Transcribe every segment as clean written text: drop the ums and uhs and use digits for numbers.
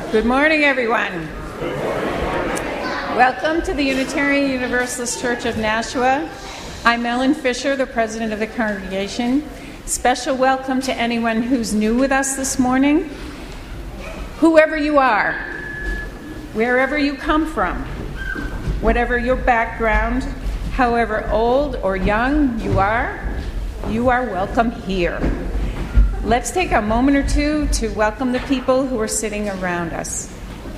Good morning, everyone. Welcome to the Unitarian Universalist Church of Nashua. I'm Ellen Fisher, the president of the congregation. Special welcome to anyone who's new with us this morning. Whoever you are, wherever you come from, whatever your background, however old or young you are welcome here. Let's take a moment or two to welcome the people who are sitting around us.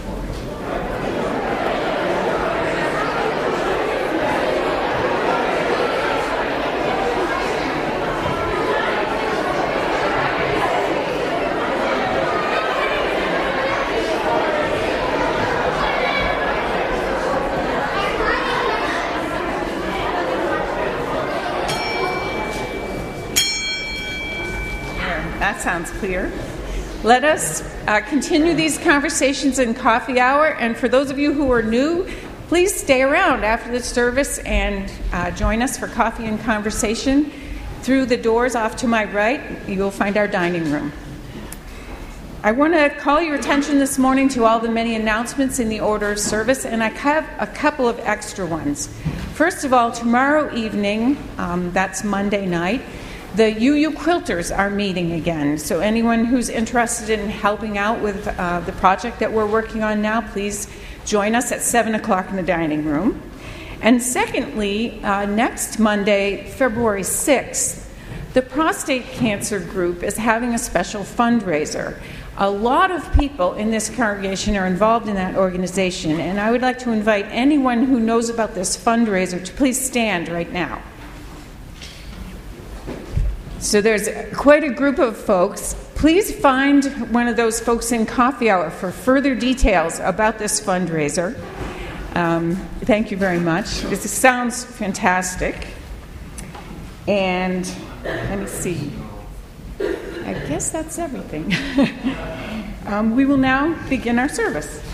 That sounds clear. Let us continue these conversations in coffee hour. And for those of you who are new, please stay around after the service and join us for coffee and conversation. Through the doors off to my right, you will find our dining room. I want to call your attention this morning to all the many announcements in the order of service, and I have a couple of extra ones. First of all, tomorrow evening, that's Monday night, the UU Quilters are meeting again, so anyone who's interested in helping out with the project that we're working on now, please join us at 7 o'clock in the dining room. And secondly, next Monday, February 6th, the Prostate Cancer Group is having a special fundraiser. A lot of people in this congregation are involved in that organization, and I would like to invite anyone who knows about this fundraiser to please stand right now. So there's quite a group of folks. Please find one of those folks in coffee hour for further details about this fundraiser. Thank you very much. This sounds fantastic. And let me see. I guess that's everything. We will now begin our service.